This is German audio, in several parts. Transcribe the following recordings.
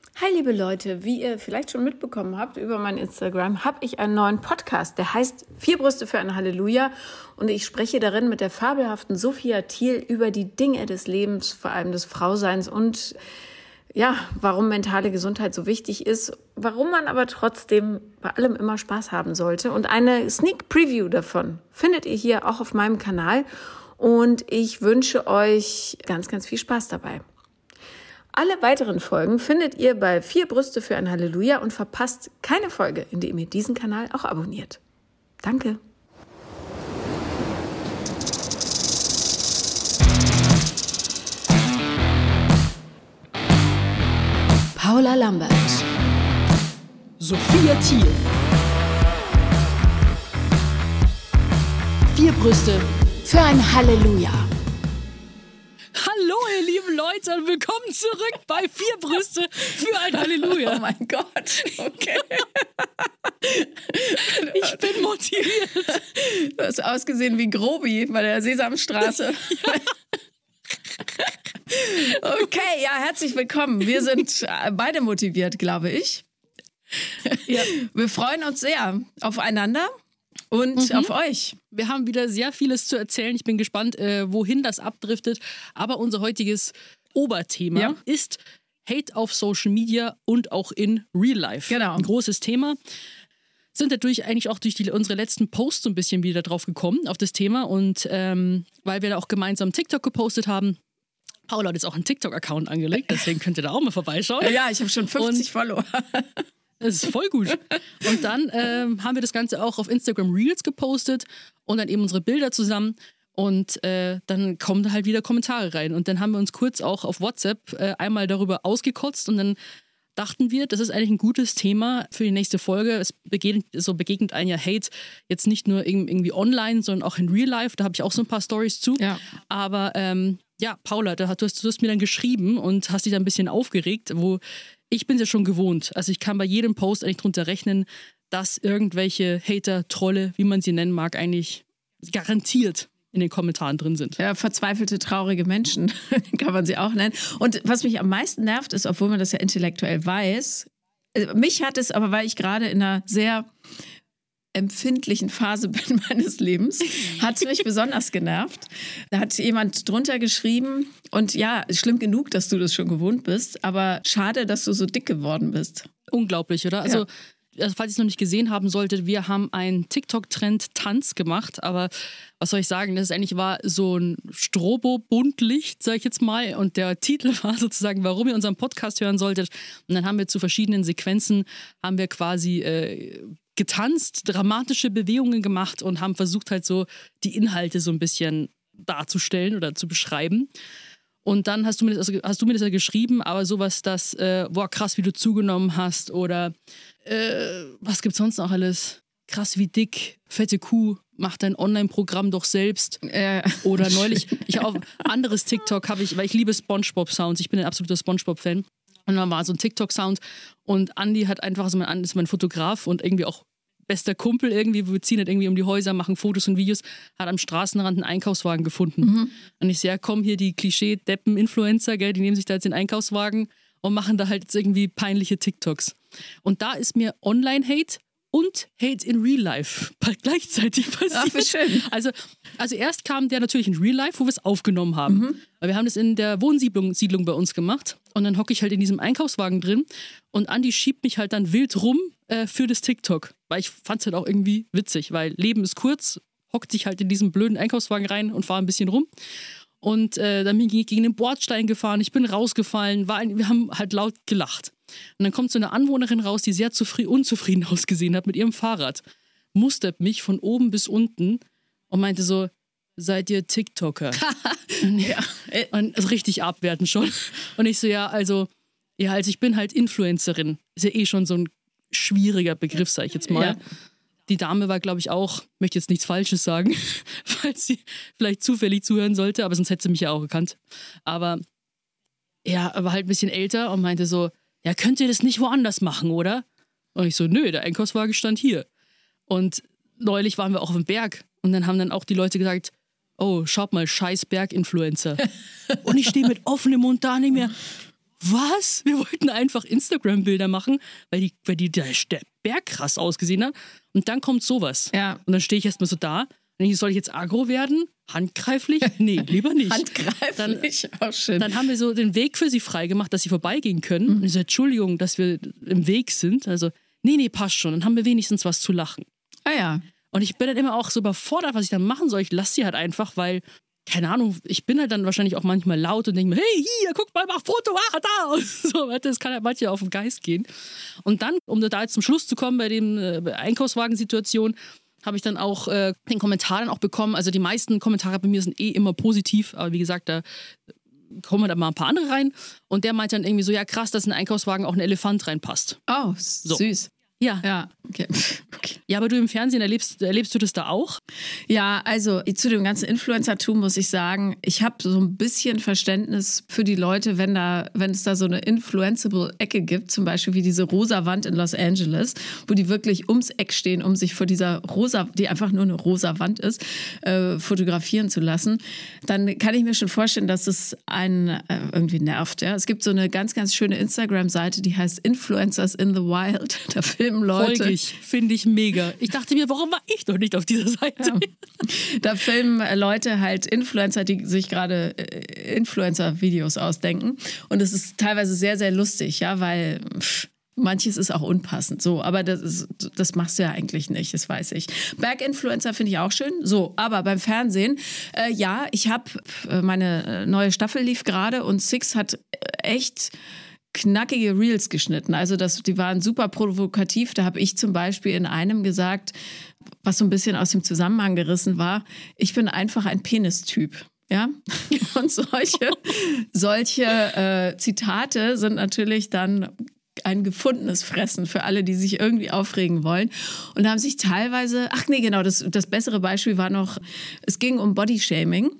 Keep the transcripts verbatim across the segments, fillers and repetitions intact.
Hi liebe Leute, wie ihr vielleicht schon mitbekommen habt über mein Instagram, habe ich einen neuen Podcast, der heißt Vier Brüste für ein Halleluja und ich spreche darin mit der fabelhaften Sophia Thiel über die Dinge des Lebens, vor allem des Frauseins und ja, warum mentale Gesundheit so wichtig ist, warum man aber trotzdem bei allem immer Spaß haben sollte. Und eine Sneak Preview davon findet ihr hier auch auf meinem Kanal und ich wünsche euch ganz, ganz viel Spaß dabei. Alle weiteren Folgen findet ihr bei Vier Brüste für ein Halleluja und verpasst keine Folge, indem ihr diesen Kanal auch abonniert. Danke. Paula Lambert, Sophia Thiel. Vier Brüste für ein Halleluja. Hallo ihr lieben Leute und willkommen zurück bei Vier Brüste für ein Halleluja. Oh mein Gott, okay. Ich bin motiviert. Du hast ausgesehen wie Grobi bei der Sesamstraße. Ja. Okay, ja, herzlich willkommen. Wir sind beide motiviert, glaube ich. Ja. Wir freuen uns sehr aufeinander und mhm. auf euch. Wir haben wieder sehr vieles zu erzählen. Ich bin gespannt, äh, wohin das abdriftet. Aber unser heutiges Oberthema ja. ist Hate auf Social Media und auch in Real Life. Genau. Ein großes Thema. Sind dadurch eigentlich auch durch die, unsere letzten Posts so ein bisschen wieder drauf gekommen, auf das Thema. Und ähm, weil wir da auch gemeinsam TikTok gepostet haben, Paula hat jetzt auch einen TikTok-Account angelegt, deswegen könnt ihr da auch mal vorbeischauen. Ja, ich habe schon fünfzig und Follower. Das ist voll gut. Und dann ähm, haben wir das Ganze auch auf Instagram Reels gepostet und dann eben unsere Bilder zusammen. Und äh, dann kommen da halt wieder Kommentare rein. Und dann haben wir uns kurz auch auf WhatsApp äh, einmal darüber ausgekotzt und dann dachten wir, das ist eigentlich ein gutes Thema für die nächste Folge. Es begegnet, so begegnet ein ja Hate jetzt nicht nur irgendwie online, sondern auch in Real Life. Da habe ich auch so ein paar Storys zu. Ja. Aber ähm, ja, Paula, da hast, du, hast, du hast mir dann geschrieben und hast dich da ein bisschen aufgeregt, wo ich bin es ja schon gewohnt. Also ich kann bei jedem Post eigentlich drunter rechnen, dass irgendwelche Hater, Trolle, wie man sie nennen mag, eigentlich garantiert in den Kommentaren drin sind. Ja, verzweifelte, traurige Menschen kann man sie auch nennen. Und was mich am meisten nervt ist, obwohl man das ja intellektuell weiß, also mich hat es aber, weil ich gerade in einer sehr empfindlichen Phase bin meines Lebens, hat es mich besonders genervt. Da hat jemand drunter geschrieben und ja, schlimm genug, dass du das schon gewohnt bist, aber schade, dass du so dick geworden bist. Unglaublich, oder? Also, ja. also falls ihr es noch nicht gesehen haben solltet, wir haben einen TikTok-Trend-Tanz gemacht, aber was soll ich sagen, das eigentlich war so ein Strobo-Buntlicht, sag ich jetzt mal, und der Titel war sozusagen, warum ihr unseren Podcast hören solltet. Und dann haben wir zu verschiedenen Sequenzen, haben wir quasi äh, getanzt, dramatische Bewegungen gemacht und haben versucht halt so die Inhalte so ein bisschen darzustellen oder zu beschreiben. Und dann hast du mir das, also hast du mir das ja geschrieben, aber sowas, das, äh, boah, krass, wie du zugenommen hast oder äh, was gibt's sonst noch alles? Krass, wie dick, fette Kuh, mach dein Online-Programm doch selbst. Äh. Oder neulich, ich auch anderes TikTok habe ich, weil ich liebe SpongeBob-Sounds, ich bin ein absoluter SpongeBob-Fan. Und dann war so ein TikTok-Sound und Andi hat einfach, also mein, ist mein Fotograf und irgendwie auch bester Kumpel irgendwie, wir ziehen halt irgendwie um die Häuser, machen Fotos und Videos, hat am Straßenrand einen Einkaufswagen gefunden. Mhm. Und ich sehe, ja, komm hier die Klischee-Deppen-Influencer, gell, die nehmen sich da jetzt den Einkaufswagen und machen da halt jetzt irgendwie peinliche TikToks. Und da ist mir Online-Hate und Hate in Real Life gleichzeitig passiert. Ach, wie schön. Also, also erst kam der natürlich in Real Life, wo wir es aufgenommen haben. Mhm. Weil wir haben das in der Wohnsiedlung Siedlung bei uns gemacht. Und dann hocke ich halt in diesem Einkaufswagen drin und Andi schiebt mich halt dann wild rum äh, für das TikTok. Weil ich fand es halt auch irgendwie witzig, weil Leben ist kurz, hockt sich halt in diesen blöden Einkaufswagen rein und fahre ein bisschen rum. Und äh, dann bin ich gegen den Bordstein gefahren, ich bin rausgefallen, war ein, wir haben halt laut gelacht. Und dann kommt so eine Anwohnerin raus, die sehr zufrieden, unzufrieden ausgesehen hat mit ihrem Fahrrad, mustert mich von oben bis unten und meinte so, seid ihr TikToker? Ja. Und also richtig abwertend schon. Und ich so, ja, also, ja, also ich bin halt Influencerin. Ist ja eh schon so ein schwieriger Begriff, sag ich jetzt mal. Ja. Die Dame war, glaube ich, auch, möchte jetzt nichts Falsches sagen, falls sie vielleicht zufällig zuhören sollte, aber sonst hätte sie mich ja auch gekannt. Aber ja, aber halt ein bisschen älter und meinte so, ja, könnt ihr das nicht woanders machen, oder? Und ich so, nö, der Einkaufswagen stand hier. Und neulich waren wir auch auf dem Berg und dann haben dann auch die Leute gesagt, oh, schaut mal, scheiß Berginfluencer. Und ich stehe mit offenem Mund da nicht mehr. was? Wir wollten einfach Instagram-Bilder machen, weil die, weil die der, der Berg krass ausgesehen hat. Und dann kommt sowas. Ja. Und dann stehe ich erstmal so da. Und ich, soll ich jetzt aggro werden? Handgreiflich? Nee, lieber nicht. Handgreiflich, dann, auch schön. Dann haben wir so den Weg für sie freigemacht, dass sie vorbeigehen können. Mhm. Und ich so, Entschuldigung, dass wir im Weg sind. Also, nee, nee, passt schon. Dann haben wir wenigstens was zu lachen. Ah ja. Und ich bin dann immer auch so überfordert, was ich dann machen soll. Ich lasse sie halt einfach, weil, keine Ahnung, ich bin halt dann wahrscheinlich auch manchmal laut und denke mir, hey, hier, guck mal, mach Foto, ah, da. Und so, das kann halt manchmal auf den Geist gehen. Und dann, um da jetzt zum Schluss zu kommen bei den äh, Einkaufswagensituation, habe ich dann auch äh, den Kommentar dann auch bekommen. Also die meisten Kommentare bei mir sind eh immer positiv, aber wie gesagt, da kommen da mal ein paar andere rein. Und der meinte dann irgendwie so, ja krass, dass in den Einkaufswagen auch ein Elefant reinpasst. Oh, so. Süß. Ja. Ja, okay. okay. Ja, aber du im Fernsehen erlebst, erlebst du das da auch? Ja, also zu dem ganzen Influencer-Tum muss ich sagen, ich habe so ein bisschen Verständnis für die Leute, wenn da, wenn es da so eine influenceable Ecke gibt, zum Beispiel wie diese rosa Wand in Los Angeles, wo die wirklich ums Eck stehen, um sich vor dieser rosa, die einfach nur eine rosa Wand ist, äh, fotografieren zu lassen. Dann kann ich mir schon vorstellen, dass es einen äh, irgendwie nervt. Ja? Es gibt so eine ganz, ganz schöne Instagram-Seite, die heißt Influencers in the Wild. Da filmen Leute. Folge ich, finde ich mega. Ich dachte mir, warum war ich doch nicht auf dieser Seite? Ja. Da filmen Leute halt Influencer, die sich gerade äh, Influencer-Videos ausdenken. Und es ist teilweise sehr, sehr lustig, ja, weil pff, manches ist auch unpassend. So, aber das, ist, das machst du ja eigentlich nicht, das weiß ich. Berg-Influencer finde ich auch schön. So, aber beim Fernsehen, äh, ja, ich habe, äh, meine neue Staffel lief gerade und Six hat echt knackige Reels geschnitten. Also das, die waren super provokativ. Da habe ich zum Beispiel in einem gesagt, was so ein bisschen aus dem Zusammenhang gerissen war, ich bin einfach ein Penistyp. Ja? Und solche, solche äh, Zitate sind natürlich dann ein gefundenes Fressen für alle, die sich irgendwie aufregen wollen. Und da haben sich teilweise, ach nee, genau, das, das bessere Beispiel war noch, es ging um Bodyshaming.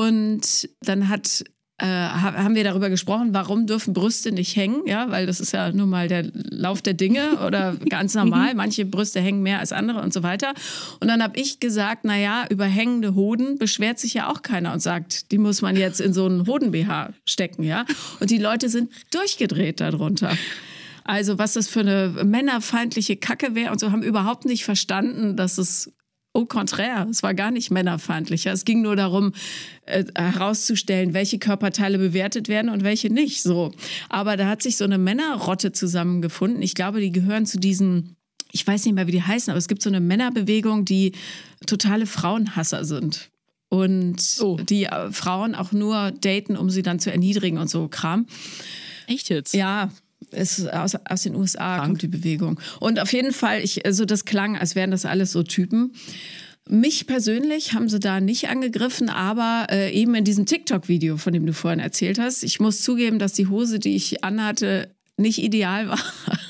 Und dann hat Äh, haben wir darüber gesprochen, warum dürfen Brüste nicht hängen, ja, weil das ist ja nun mal der Lauf der Dinge oder ganz normal, manche Brüste hängen mehr als andere und so weiter. Und dann habe ich gesagt, naja, über hängende Hoden beschwert sich ja auch keiner und sagt, die muss man jetzt in so einen Hoden-B H stecken, ja. Und die Leute sind durchgedreht darunter. Also was das für eine männerfeindliche Kacke wäre und so, haben überhaupt nicht verstanden, dass es au contraire, es war gar nicht männerfeindlicher. Es ging nur darum, äh, herauszustellen, welche Körperteile bewertet werden und welche nicht. So. Aber da hat sich so eine Männerrotte zusammengefunden. Ich glaube, die gehören zu diesen, ich weiß nicht mehr, wie die heißen, aber es gibt so eine Männerbewegung, die totale Frauenhasser sind. Und oh. die äh, Frauen auch nur daten, um sie dann zu erniedrigen und so Kram. Echt jetzt? Ja. Es, aus, aus den U S A Krank. Kommt die Bewegung. Und auf jeden Fall, ich, also das klang, als wären das alles so Typen. Mich persönlich haben sie da nicht angegriffen, aber äh, eben in diesem TikTok-Video, von dem du vorhin erzählt hast. Ich muss zugeben, dass die Hose, die ich anhatte, nicht ideal war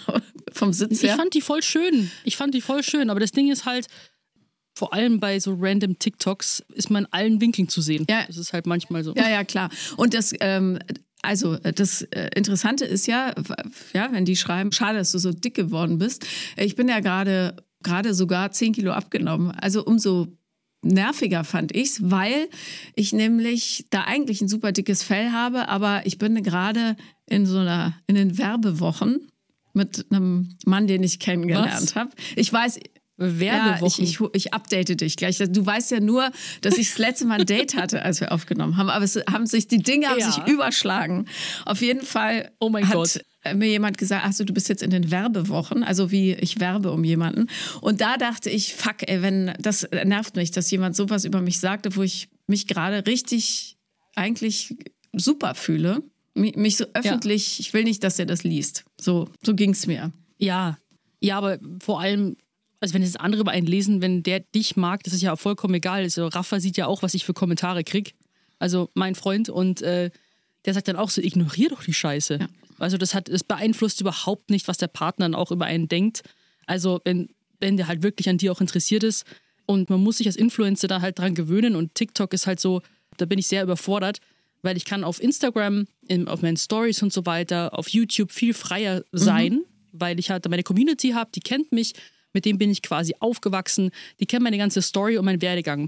vom Sitz her. Ich fand die voll schön. Ich fand die voll schön, aber das Ding ist halt, vor allem bei so random TikToks ist man in allen Winkeln zu sehen. Ja. Das ist halt manchmal so. Ja, ja, klar. Und das... Ähm, Also das Interessante ist ja, ja, wenn die schreiben, schade, dass du so dick geworden bist. Ich bin ja gerade gerade sogar zehn Kilo abgenommen. Also umso nerviger fand ich's, weil ich nämlich da eigentlich ein super dickes Fell habe, aber ich bin gerade in so einer in den Werbewochen mit einem Mann, den ich kennengelernt habe. Ich weiß. Werbewochen. Ja, ich, ich, ich update dich gleich. Du weißt ja nur, dass ich das letzte Mal ein Date hatte, als wir aufgenommen haben. Aber es haben sich, die Dinge haben ja. sich überschlagen. Auf jeden Fall oh mein hat Gott. mir jemand gesagt, ach so, du bist jetzt in den Werbewochen, also wie ich werbe um jemanden. Und da dachte ich, fuck, ey, wenn, das nervt mich, dass jemand sowas über mich sagte, wo ich mich gerade richtig eigentlich super fühle. Mich so öffentlich, ja. ich will nicht, dass er das liest. So, so ging es mir. Ja, ja, aber vor allem, also wenn jetzt andere über einen lesen, wenn der dich mag, das ist ja vollkommen egal. Also Rafa sieht ja auch, was ich für Kommentare kriege. Also mein Freund. Und äh, der sagt dann auch so, ignorier doch die Scheiße. Ja. Also das hat, es beeinflusst überhaupt nicht, was der Partner dann auch über einen denkt. Also wenn, wenn der halt wirklich an dir auch interessiert ist. Und man muss sich als Influencer da halt dran gewöhnen. Und TikTok ist halt so, da bin ich sehr überfordert. Weil ich kann auf Instagram, in, auf meinen Stories und so weiter, auf YouTube viel freier sein. Mhm. Weil ich halt meine Community habe, die kennt mich. Mit dem bin ich quasi aufgewachsen. Die kennen meine ganze Story und meinen Werdegang.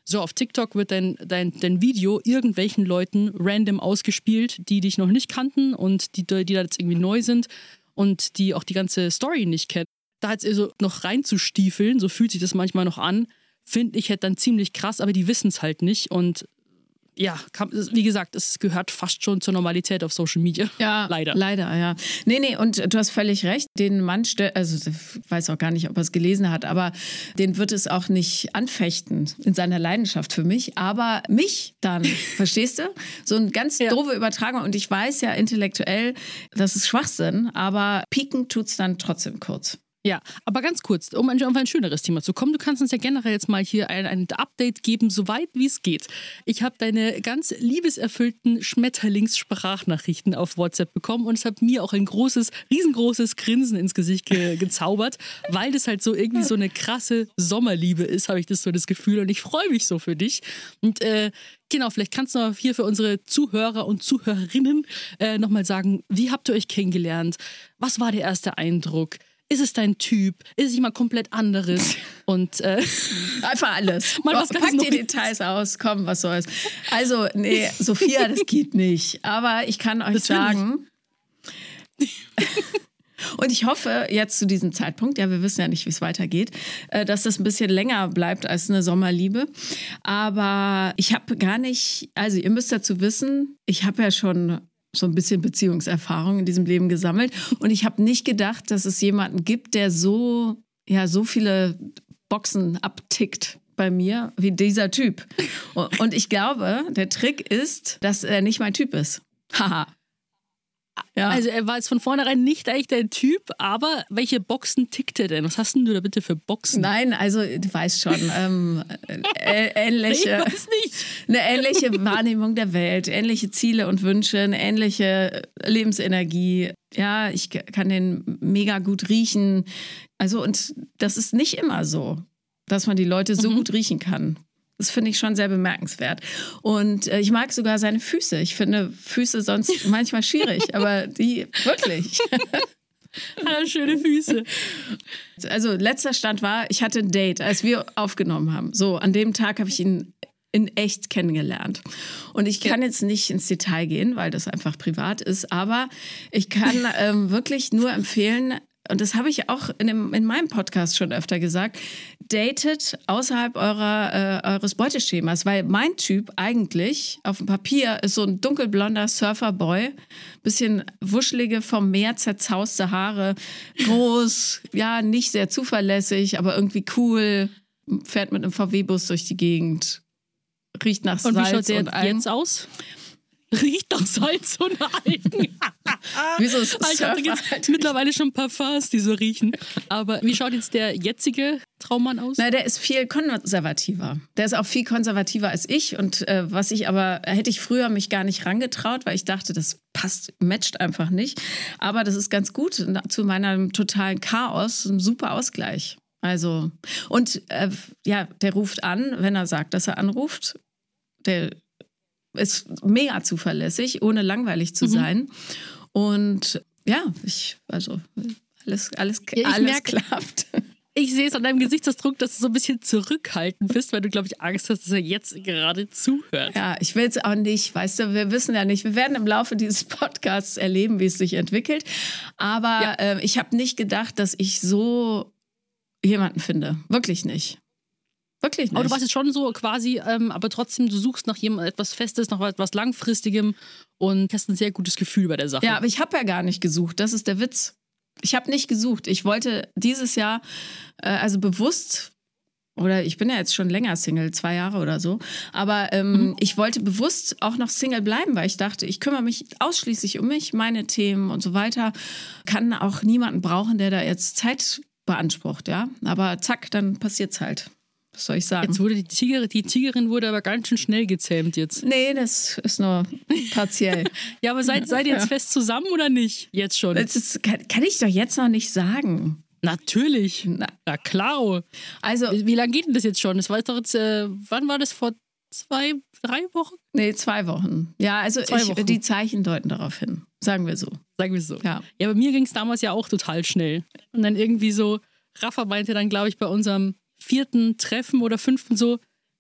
So, auf TikTok wird dein, dein, dein Video irgendwelchen Leuten random ausgespielt, die dich noch nicht kannten und die, die da jetzt irgendwie neu sind und die auch die ganze Story nicht kennen. Da jetzt also noch reinzustiefeln, so fühlt sich das manchmal noch an, finde ich halt dann ziemlich krass, aber die wissen es halt nicht und ja, kann, wie gesagt, es gehört fast schon zur Normalität auf Social Media. Ja, leider. Leider, ja. Nee, nee, und du hast völlig recht. Den Mann, also ich weiß auch gar nicht, ob er es gelesen hat, aber den wird es auch nicht anfechten in seiner Leidenschaft für mich, aber mich dann, verstehst du? So eine ganz ja. doofe Übertragung und ich weiß ja intellektuell, das ist Schwachsinn, aber pieken tut es dann trotzdem kurz. Ja, aber ganz kurz, um ein, um ein schöneres Thema zu kommen, du kannst uns ja generell jetzt mal hier ein, ein Update geben, soweit wie es geht. Ich habe deine ganz liebeserfüllten Schmetterlingssprachnachrichten auf WhatsApp bekommen und es hat mir auch ein großes, riesengroßes Grinsen ins Gesicht ge gezaubert, weil das halt so irgendwie so eine krasse Sommerliebe ist, habe ich das so das Gefühl und ich freue mich so für dich. Und äh, genau, vielleicht kannst du noch hier für unsere Zuhörer und Zuhörerinnen äh, nochmal sagen, wie habt ihr euch kennengelernt? Was war der erste Eindruck? Ist es dein Typ? Ist es jemand komplett anderes? Und äh, einfach alles. Mal was Pack die Details aus, komm, was soll's. Also, nee, Sophia, das geht nicht. Aber ich kann euch Natürlich. sagen, und ich hoffe jetzt zu diesem Zeitpunkt, ja, wir wissen ja nicht, wie es weitergeht, dass das ein bisschen länger bleibt als eine Sommerliebe. Aber ich habe gar nicht, also ihr müsst dazu wissen, ich habe ja schon so ein bisschen Beziehungserfahrung in diesem Leben gesammelt. Und ich habe nicht gedacht, dass es jemanden gibt, der so, ja, so viele Boxen abtickt bei mir wie dieser Typ. Und ich glaube, der Trick ist, dass er nicht mein Typ ist. Haha. Ja. Also er war jetzt von vornherein nicht eigentlich dein Typ, aber welche Boxen tickt er denn? Was hast denn du da bitte für Boxen? Nein, also du weißt schon, ähm, äh, ähnliche, ich weiß nicht. eine ähnliche Wahrnehmung der Welt, ähnliche Ziele und Wünsche, eine ähnliche Lebensenergie. Ja, ich kann den mega gut riechen. Also und das ist nicht immer so, dass man die Leute so mhm. gut riechen kann. Das finde ich schon sehr bemerkenswert. Und äh, ich mag sogar seine Füße. Ich finde Füße sonst manchmal schwierig, aber die wirklich. Ah, schöne Füße. Also letzter Stand war, ich hatte ein Date, als wir aufgenommen haben. So, an dem Tag habe ich ihn in echt kennengelernt. Und ich kann jetzt nicht ins Detail gehen, weil das einfach privat ist, aber ich kann ähm, wirklich nur empfehlen, und das habe ich auch in, dem, in meinem Podcast schon öfter gesagt, datet außerhalb eurer, äh, eures Beuteschemas, weil mein Typ eigentlich auf dem Papier ist so ein dunkelblonder Surferboy, bisschen wuschelige, vom Meer zerzauste Haare, groß, ja, nicht sehr zuverlässig, aber irgendwie cool, fährt mit einem V W-Bus durch die Gegend, riecht nach Salz. Und wie schaut der und allem. jetzt aus? Riecht nach Salz und Algen. Wieso ist das? Ich habe jetzt mittlerweile schon Parfums, die so riechen. Aber wie schaut jetzt der jetzige Traummann aus? Na, der ist viel konservativer. Der ist auch viel konservativer als ich. Und äh, was ich aber, hätte ich früher mich gar nicht rangetraut, weil ich dachte, das passt, matcht einfach nicht. Aber das ist ganz gut zu meinem totalen Chaos, ein super Ausgleich. Also, und äh, ja, der ruft an, wenn er sagt, dass er anruft. Der ist mega zuverlässig, ohne langweilig zu sein. Mhm. Und ja, ich, also alles, alles, ja, alles merk, klappt. Ich sehe es an deinem Gesichtsausdruck, dass du so ein bisschen zurückhaltend bist, weil du, glaube ich, Angst hast, dass er jetzt gerade zuhört. Ja, ich will es auch nicht, weißt du, wir wissen ja nicht. Wir werden im Laufe dieses Podcasts erleben, wie es sich entwickelt. Aber ja. äh, ich habe nicht gedacht, dass ich so jemanden finde. Wirklich nicht. Wirklich nicht. Aber du warst jetzt schon so quasi, ähm, aber trotzdem, du suchst nach jemandem etwas Festes, nach etwas Langfristigem und hast ein sehr gutes Gefühl bei der Sache. Ja, aber ich habe ja gar nicht gesucht. Das ist der Witz. Ich habe nicht gesucht. Ich wollte dieses Jahr, äh, also bewusst, oder ich bin ja jetzt schon länger Single, zwei Jahre oder so, aber ähm, mhm. ich wollte bewusst auch noch Single bleiben, weil ich dachte, ich kümmere mich ausschließlich um mich, meine Themen und so weiter. Kann auch niemanden brauchen, der da jetzt Zeit beansprucht, ja. Aber zack, dann passiert's halt. Was soll ich sagen? Jetzt wurde die Tigerin, die Tigerin wurde aber ganz schön schnell gezähmt jetzt. Nee, das ist nur partiell. Ja, aber seid, seid ihr jetzt ja. fest zusammen oder nicht? Jetzt schon. Das ist, kann, kann ich doch jetzt noch nicht sagen. Natürlich. Na, Na klar. Also, wie, wie lange geht denn das jetzt schon? Das war doch jetzt, äh, wann war das? Vor zwei, drei Wochen? Nee, zwei Wochen. Ja, also ich, die Zeichen deuten darauf hin. Sagen wir so. Sagen wir so. Ja, ja, bei mir ging es damals ja auch total schnell. Und dann irgendwie so, Rafa meinte dann, glaube ich, bei unserem vierten Treffen oder fünften so,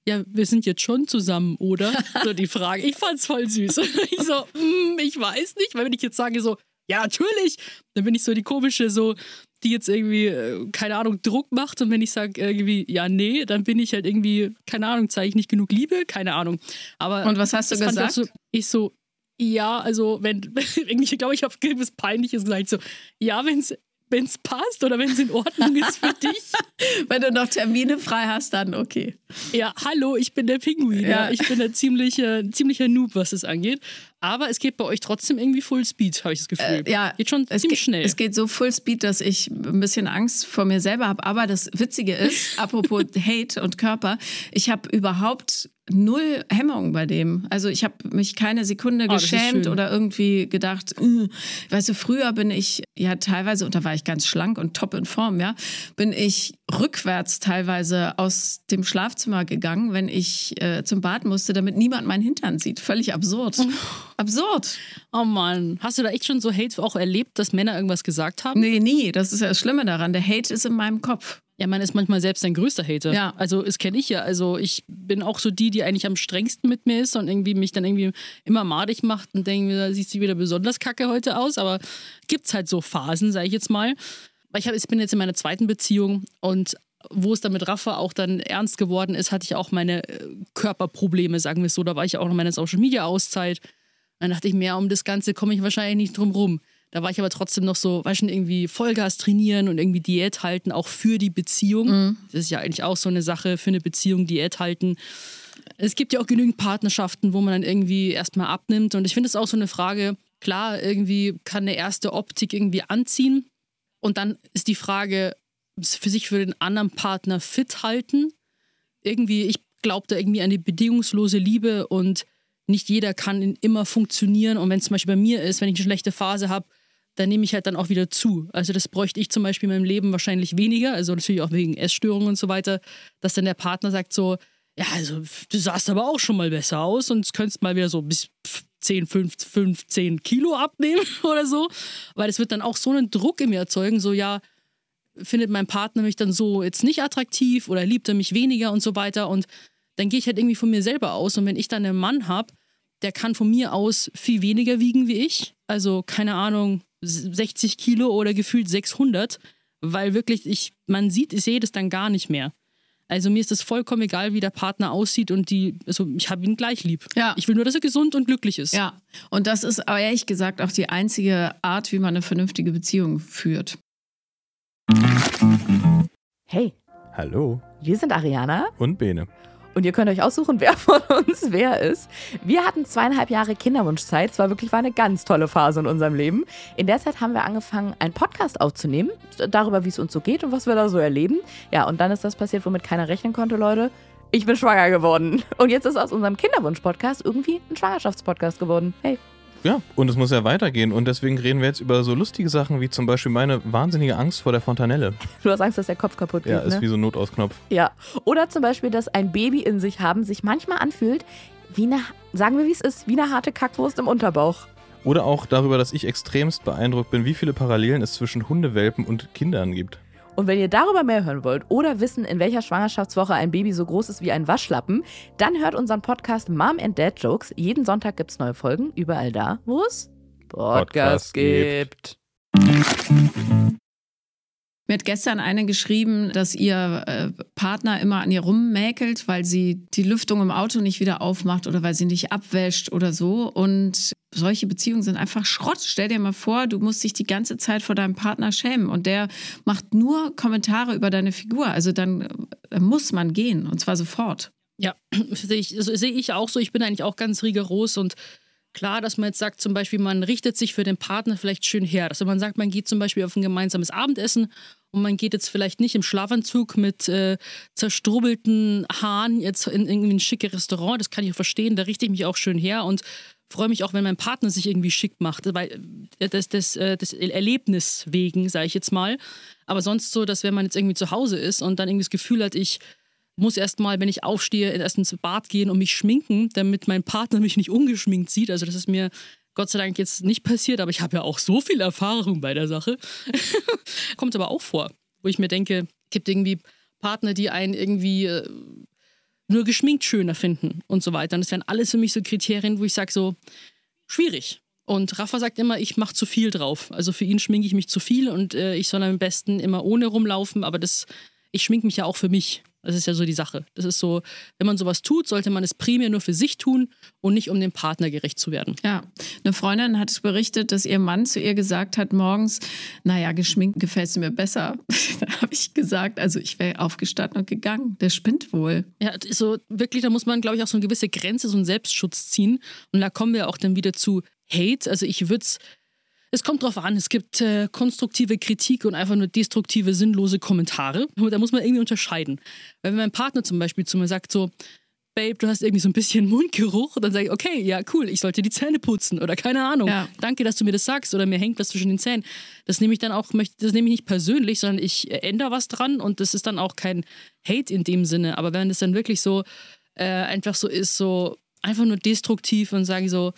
ja, wir sind jetzt schon zusammen, oder? So die Frage. Ich fand's voll süß. Ich so, mm, ich weiß nicht, weil wenn ich jetzt sage so, ja, natürlich, dann bin ich so die komische, so, die jetzt irgendwie, keine Ahnung, Druck macht. Und wenn ich sage irgendwie, ja, nee, dann bin ich halt irgendwie, keine Ahnung, zeige ich nicht genug Liebe, keine Ahnung. Aber und was hast du gesagt? So, ich so, ja, also, wenn, ich glaube, ich habe was Peinliches gesagt, so, ja, wenn es wenn es passt oder wenn es in Ordnung ist für dich. Wenn du noch Termine frei hast, dann okay. Ja, hallo, ich bin der Pinguin. Ja. Ja. Ich bin ein ziemlicher, ziemlicher Noob, was das angeht. Aber es geht bei euch trotzdem irgendwie Full Speed, habe ich das Gefühl. Äh, ja, geht schon ziemlich geht, schnell. Es geht so Full Speed, dass ich ein bisschen Angst vor mir selber habe. Aber das Witzige ist, apropos Hate und Körper, ich habe überhaupt null Hemmung bei dem. Also ich habe mich keine Sekunde oh, geschämt oder irgendwie gedacht, äh, weißt du, früher bin ich ja teilweise, und da war ich ganz schlank und top in Form, ja, bin ich rückwärts teilweise aus dem Schlafzimmer gegangen, wenn ich äh, zum Bad musste, damit niemand meinen Hintern sieht. Völlig absurd. Absurd. Oh Mann. Hast du da echt schon so Hate auch erlebt, dass Männer irgendwas gesagt haben? Nee, nie. Das ist ja das Schlimme daran. Der Hate ist in meinem Kopf. Ja, man ist manchmal selbst ein größter Hater. Ja. Also das kenne ich ja. Also ich bin auch so die, die eigentlich am strengsten mit mir ist und irgendwie mich dann irgendwie immer madig macht und denke, da sieht sie wieder besonders kacke heute aus. Aber gibt's halt so Phasen, sage ich jetzt mal. Weil ich, hab, ich bin jetzt in meiner zweiten Beziehung und wo es dann mit Rafa auch dann ernst geworden ist, hatte ich auch meine Körperprobleme, sagen wir es so. Da war ich auch noch in meiner Social-Media-Auszeit. Dann dachte ich mir, um das Ganze komme ich wahrscheinlich nicht drum rum. Da war ich aber trotzdem noch so, weißt du, irgendwie Vollgas trainieren und irgendwie Diät halten, auch für die Beziehung. Mhm. Das ist ja eigentlich auch so eine Sache für eine Beziehung, Diät halten. Es gibt ja auch genügend Partnerschaften, wo man dann irgendwie erstmal abnimmt. Und ich finde es auch so eine Frage, klar, irgendwie kann eine erste Optik irgendwie anziehen. Und dann ist die Frage, für sich für den anderen Partner fit halten. Irgendwie, ich glaube da irgendwie an die bedingungslose Liebe und nicht jeder kann immer funktionieren. Und wenn es zum Beispiel bei mir ist, wenn ich eine schlechte Phase habe, dann nehme ich halt dann auch wieder zu. Also das bräuchte ich zum Beispiel in meinem Leben wahrscheinlich weniger, also natürlich auch wegen Essstörungen und so weiter, dass dann der Partner sagt so, ja, also du sahst aber auch schon mal besser aus und könntest mal wieder so bis zehn, fünfzehn Kilo abnehmen oder so. Weil das wird dann auch so einen Druck in mir erzeugen, so ja, findet mein Partner mich dann so jetzt nicht attraktiv oder liebt er mich weniger und so weiter. Und dann gehe ich halt irgendwie von mir selber aus. Und wenn ich dann einen Mann habe, der kann von mir aus viel weniger wiegen wie ich, also keine Ahnung, sechzig Kilo oder gefühlt sechshundert, weil wirklich, ich, man sieht, ich sehe das dann gar nicht mehr. Also mir ist das vollkommen egal, wie der Partner aussieht und die, also ich habe ihn gleich lieb. Ja. Ich will nur, dass er gesund und glücklich ist. Ja, und das ist aber ehrlich gesagt auch die einzige Art, wie man eine vernünftige Beziehung führt. Hey. Hallo. Wir sind Ariana. Und Bene. Und ihr könnt euch aussuchen, wer von uns wer ist. Wir hatten zweieinhalb Jahre Kinderwunschzeit. Es war wirklich war eine ganz tolle Phase in unserem Leben. In der Zeit haben wir angefangen, einen Podcast aufzunehmen, darüber, wie es uns so geht und was wir da so erleben. Ja, und dann ist das passiert, womit keiner rechnen konnte, Leute. Ich bin schwanger geworden. Und jetzt ist aus unserem Kinderwunsch-Podcast irgendwie ein Schwangerschaftspodcast geworden. Hey. Ja, und es muss ja weitergehen. Und deswegen reden wir jetzt über so lustige Sachen wie zum Beispiel meine wahnsinnige Angst vor der Fontanelle. Du hast Angst, dass der Kopf kaputt geht, Ja, ist ne? wie so ein Notausknopf. Ja. Oder zum Beispiel, dass ein Baby in sich haben sich manchmal anfühlt, wie eine, sagen wir wie es ist, wie eine harte Kackwurst im Unterbauch. Oder auch darüber, dass ich extremst beeindruckt bin, wie viele Parallelen es zwischen Hundewelpen und Kindern gibt. Und wenn ihr darüber mehr hören wollt oder wissen, in welcher Schwangerschaftswoche ein Baby so groß ist wie ein Waschlappen, dann hört unseren Podcast Mom and Dad Jokes. Jeden Sonntag gibt es neue Folgen, überall da, wo es Podcasts gibt. Mir hat gestern eine geschrieben, dass ihr äh, Partner immer an ihr rummäkelt, weil sie die Lüftung im Auto nicht wieder aufmacht oder weil sie nicht abwäscht oder so. Und solche Beziehungen sind einfach Schrott. Stell dir mal vor, du musst dich die ganze Zeit vor deinem Partner schämen und der macht nur Kommentare über deine Figur. Also dann äh, muss man gehen und zwar sofort. Ja, sehe ich, also sehe ich auch so. Ich bin eigentlich auch ganz rigoros und klar, dass man jetzt sagt, zum Beispiel, man richtet sich für den Partner vielleicht schön her. Also man sagt, man geht zum Beispiel auf ein gemeinsames Abendessen und man geht jetzt vielleicht nicht im Schlafanzug mit äh, zerstrubbelten Haaren jetzt in irgendwie ein schickes Restaurant. Das kann ich auch verstehen, da richte ich mich auch schön her und freue mich auch, wenn mein Partner sich irgendwie schick macht. Weil das, das, das Erlebnis wegen, sage ich jetzt mal. Aber sonst so, dass wenn man jetzt irgendwie zu Hause ist und dann irgendwie das Gefühl hat, ich muss erst mal, wenn ich aufstehe, erst ins Bad gehen und mich schminken, damit mein Partner mich nicht ungeschminkt sieht. Also das ist mir Gott sei Dank jetzt nicht passiert, aber ich habe ja auch so viel Erfahrung bei der Sache. Kommt aber auch vor, wo ich mir denke, es gibt irgendwie Partner, die einen irgendwie, nur geschminkt schöner finden und so weiter. Und das wären alles für mich so Kriterien, wo ich sage so, schwierig. Und Rafa sagt immer, ich mache zu viel drauf. Also für ihn schminke ich mich zu viel und äh, ich soll am besten immer ohne rumlaufen, aber das, ich schminke mich ja auch für mich. Das ist ja so die Sache. Das ist so, wenn man sowas tut, sollte man es primär nur für sich tun und nicht um dem Partner gerecht zu werden. Ja, eine Freundin hat berichtet, dass ihr Mann zu ihr gesagt hat morgens, naja, geschminkt gefällt es mir besser. Da habe ich gesagt, also ich wäre aufgestanden und gegangen. Der spinnt wohl. Ja, so wirklich, da muss man, glaube ich, auch so eine gewisse Grenze, so einen Selbstschutz ziehen. Und da kommen wir auch dann wieder zu Hate. Also ich würde es, es kommt drauf an, es gibt äh, konstruktive Kritik und einfach nur destruktive, sinnlose Kommentare. Da muss man irgendwie unterscheiden. Weil wenn mein Partner zum Beispiel zu mir sagt so, Babe, du hast irgendwie so ein bisschen Mundgeruch, dann sage ich, okay, ja, cool, ich sollte die Zähne putzen oder keine Ahnung. Ja. Danke, dass du mir das sagst oder mir hängt was zwischen den Zähnen. Das nehme ich dann auch, das nehme ich nicht persönlich, sondern ich ändere was dran und das ist dann auch kein Hate in dem Sinne. Aber wenn es dann wirklich so äh, einfach so ist, so einfach nur destruktiv und sage so,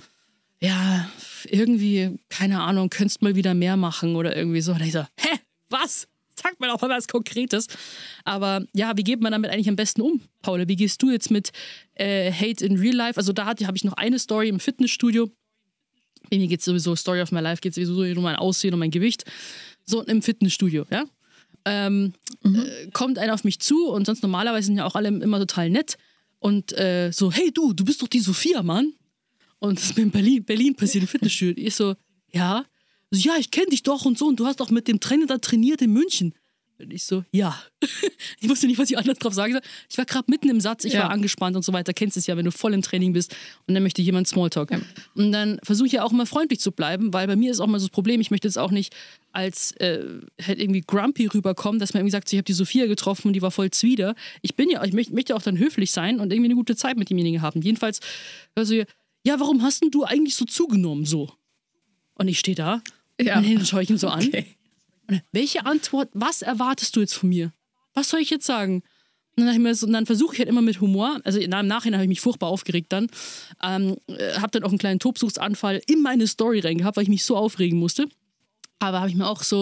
ja, irgendwie, keine Ahnung, könntest mal wieder mehr machen oder irgendwie so. Und ich so, hä, was? Sag mir doch mal was Konkretes. Aber ja, wie geht man damit eigentlich am besten um, Paula? Wie gehst du jetzt mit äh, Hate in Real Life? Also da habe ich noch eine Story im Fitnessstudio. Bei mir geht es sowieso, Story of my life, geht sowieso um mein Aussehen und mein Gewicht. So im Fitnessstudio, ja. Ähm, mhm. äh, kommt einer auf mich zu und sonst normalerweise sind ja auch alle immer total nett. Und äh, so, hey du, du bist doch die Sophia, Mann. Und das ist mir in Berlin, Berlin passiert, im Fitnessstudio. Ich so, ja. So, ja, ich kenne dich doch und so. Und du hast doch mit dem Trainer da trainiert in München. Und ich so, ja. Ich wusste nicht, was ich anders drauf sagen soll. Ich war gerade mitten im Satz, ich ja. war angespannt und so weiter. Kennst es ja, wenn du voll im Training bist und dann möchte jemand Smalltalk. Ja. Und dann versuche ich ja auch mal freundlich zu bleiben, weil bei mir ist auch mal so das Problem, ich möchte jetzt auch nicht als äh, halt irgendwie grumpy rüberkommen, dass man irgendwie sagt, ich habe die Sophia getroffen und die war voll zwider. Ich bin ja, ich möchte, möchte auch dann höflich sein und irgendwie eine gute Zeit mit demjenigen haben. Jedenfalls, also, ja, warum hast denn du eigentlich so zugenommen so? Und ich stehe da ja. und dann schaue ich ihn so an. Okay. Und welche Antwort, was erwartest du jetzt von mir? Was soll ich jetzt sagen? Und dann, dann versuche ich halt immer mit Humor, also im Nachhinein habe ich mich furchtbar aufgeregt dann, ähm, habe dann auch einen kleinen Tobsuchtsanfall in meine Story rein gehabt, weil ich mich so aufregen musste. Aber habe ich mir auch so